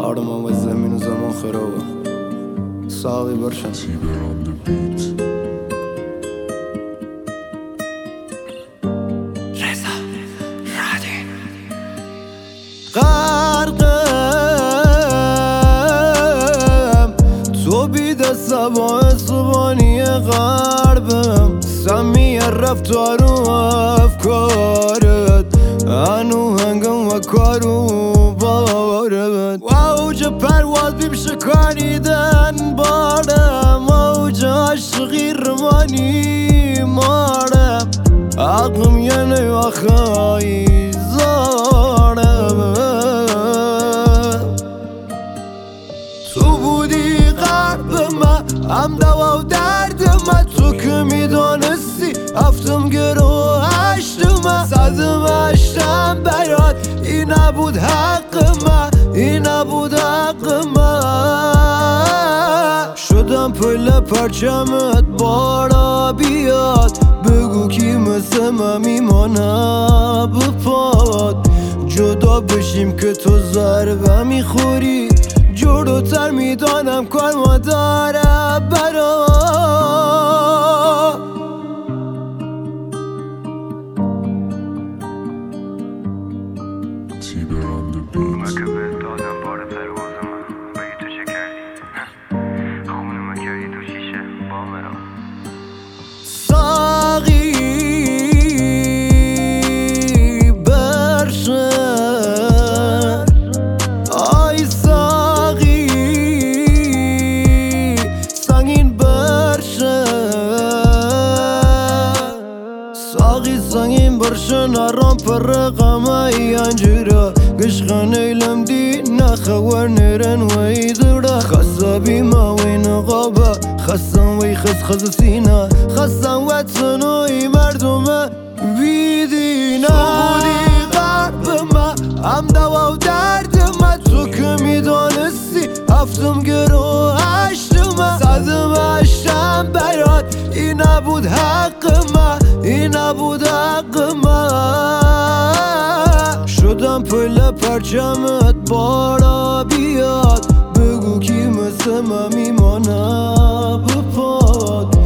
آرمان و زمین و زمان خرابه ساقی برشن رضا رادین غرقم تو بیده سبا صبانی غربم سمی رفتار و افکارت انو هنگم و کارو بارت و اوج پرواز بیم شکانیدن بارم اوج عشقی رمانی مارم عقلم یعنی و خواهی زارم تو بودی قرب من هم دوا و درد من تو که میدانستی هفتم گرو هشتم صدم هشتم برات این نبود حق من این نبود حق من شدم پل پرچمت بارا بیاد بگو کی مثل من میمانه بپاد جدا بشیم که تو ضربه میخوری جلوتر میدانم کار ما داره برا اومد که بهت دادم بار پرواز من بگی تو چه کردی خونم کردی تو شیشه بامرم ساقی برشن آی ساقی سنگین برشن ساقی سنگین برشن آرام پر رقم ای انجره قشقن ایلم دی نخور نرن و ایدره خسا بیما وی نقابه خسن وی خس سینه خسن وطن وی مردم بیدینه تو بودی قرب من هم دوا و درد من تو که میدانستی هفتم گرو هشتم صدم هشتم برات این نبود حق من این نبود حق من شدم پل پرچمت بارا بیاد بگو کی مثل من میمانه بپاد